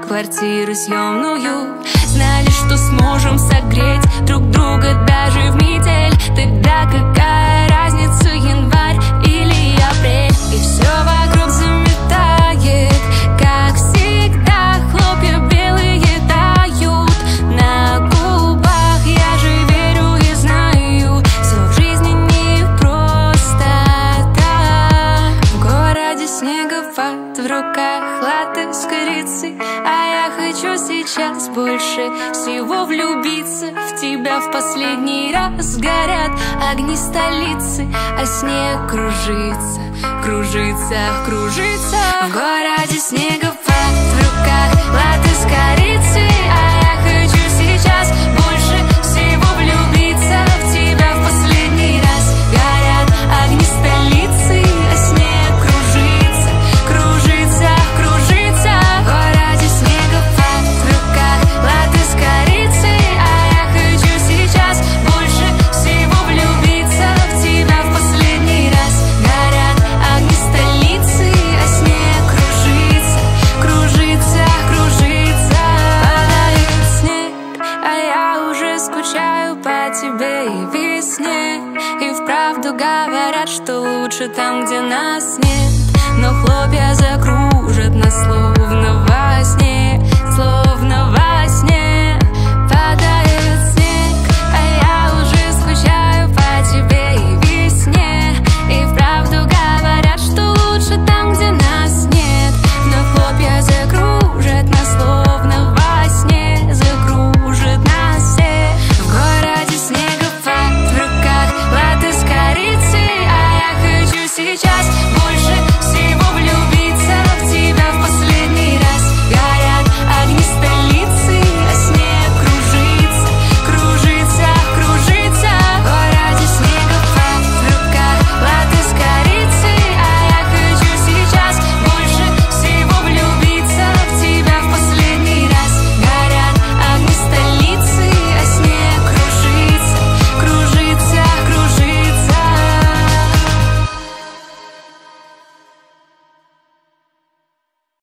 квартиру съемную. Знали, что сможем согреть друг друга даже в метель. Тогда какая разница, январь или апрель? И все вокруг заметает, как всегда. Хлопья белые тают на губах. Я же верю и знаю, все в жизни не просто так. В городе снеговат, в руках латте с корицей, а я хочу сейчас больше всего влюбиться в тебя в последний раз. Горят огни столицы, а снег кружится, кружится, кружится. В городе снеговат, в руках латте с корицей, а я хочу сейчас больше всего влюбиться в тебя в последний раз. Горят огни столицы, а снег кружится, кружится, кружится. В городе снеговат, в руках латте с корицей, а я хочу сейчас больше всего влюбиться в тебя в последний раз. Горят огни столицы, а снег кружится, кружится, кружится. Падает снег, а я уже скучаю по тебе и весне. И вправду говорят, что лучше там, где нас нет. Но хлопья закружат нас словно